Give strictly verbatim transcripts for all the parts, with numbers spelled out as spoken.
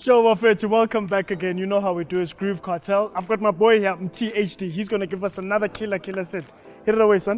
Show Warfare to welcome back again. You know how we do is Groove Cartel. I've got my boy here, T H D. He's gonna give us another killer, killer set. Hit it away, son.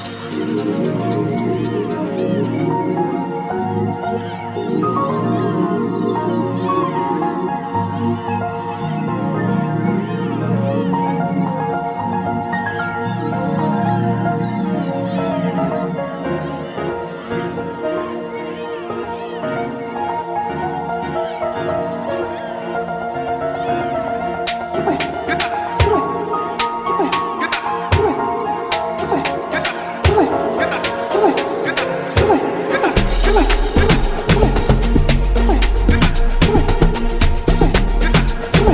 Come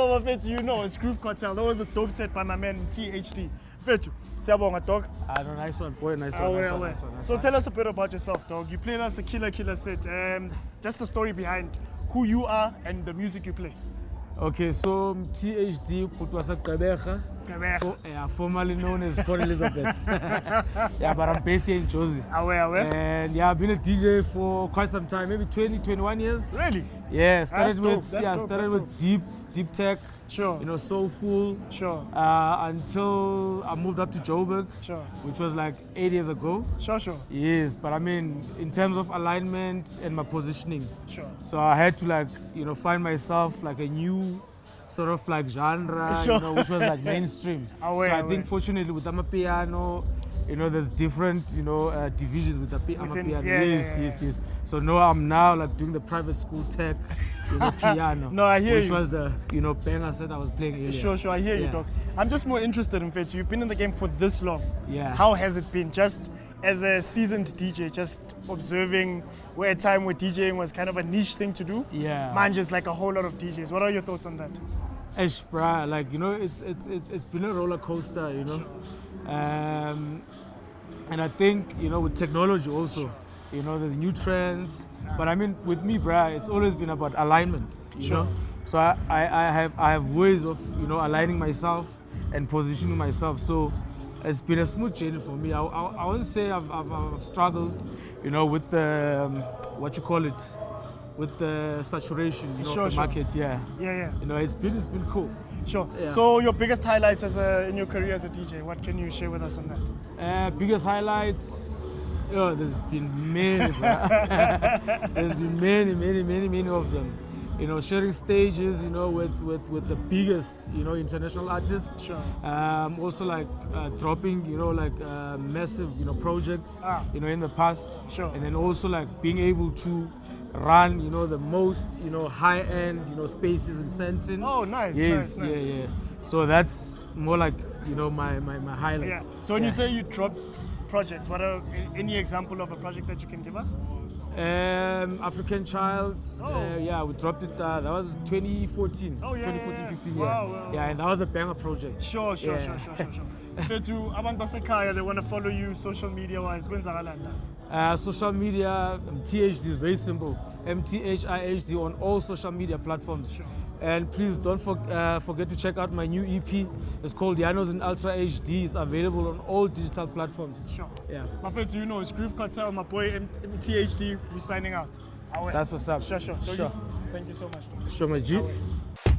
my friend, you know, it's Groove Cartel. That was a dope set by my man T H D. Fetu, siyabonga dog. Ah, no, nice one, boy, nice one, Awe, nice awe. one, nice one, nice So one. tell us a bit about yourself, dog. You played us a killer, killer set. Um, just the story behind who you are and the music you play. Okay, so um, T H D Kutwasa Kabeja, Gqeberha. so, yeah, formerly known as Port Elizabeth. Yeah, but I'm based here in Jozi. Awe, awe. And yeah, I've been a D J for quite some time, maybe twenty, twenty-one years. Really? Yeah, started That's dope, with that's yeah, dope, started that's with dope. deep, deep tech. Sure. You know, soulful. Sure. Uh, until I moved up to Joburg, Sure. which was like eight years ago. Sure, sure. Yes, but I mean, in terms of alignment and my positioning, Sure. so I had to like, you know, find myself like a new sort of like genre, Sure. you know, which was like mainstream. Aware, so I aware. think fortunately with Amapiano, you know, there's different, you know, uh, divisions with the Within- Amapiano. yeah, yes, yeah, yeah, yes, yes. So now I'm now like doing the private school tech, you know, piano. No, I hear which you. was the, you know, banger set I was playing earlier. Sure, sure. I hear you, Yeah. dog. I'm just more interested in Fetu. You've been in the game for this long. Yeah. How has it been? Just as a seasoned D J, just observing where a time where DJing was kind of a niche thing to do. Yeah. Mine just like a whole lot of D Js. What are your thoughts on that? Ish, bruh, like, you know, it's it's it's it's been a roller coaster, you know. Um, and I think, you know, with technology also, you know, there's new trends. But I mean, with me, bruh, it's always been about alignment, you Sure. know. So I, I, I have I have ways of, you know, aligning myself and positioning myself. So it's been a smooth journey for me. I, I, I won't say I've, I've, I've struggled, you know, with the um, what you call it, with the saturation, you know, Sure, of the sure. market. Yeah. Yeah, yeah. You know, it's been it's been cool. Sure. Yeah. So your biggest highlights as a, in your career as a D J, what can you share with us on that? Uh, biggest highlights, oh, there's been many, bro. There's been many, many, many, many of them. You know, sharing stages, you know, with, with, with the biggest, you know, international artists. Sure. Um, also like uh, dropping, you know, like uh, massive, you know, projects, Ah. you know, in the past. Sure. And then also like being able to run, you know, the most, you know, high-end, you know, spaces in Sandton. Oh, nice, Yes, nice, nice. yeah, yeah. So that's more like, you know, my, my, my highlights. Yeah. So when you Yeah. say you dropped projects, what are any example of a project that you can give us? Um, African Child, Oh. uh, yeah, we dropped it, uh, that was twenty fourteen, Oh, yeah, twenty yeah, fourteen, yeah. fifteen, Wow, yeah. wow, Yeah, and that was a banger project. Sure, sure, Yeah. sure, sure, sure, sure. Fetu, abantu basekhaya, they want to follow you social media wise. Kwenzakalani la? Uh, social media, um, T H D is very simple. M T H I H D on all social media platforms. Sure. And please don't for, uh, forget to check out my new E P. It's called Yanos in Ultra H D. It's available on all digital platforms. Sure. Yeah, My friend, you know, it's Groove Cartel, my boy M- T H D. We're signing out. Awe. that's what's up. Sure, sure. Thank Sure. you. Thank you so much. dog. Sure, my G. Awe.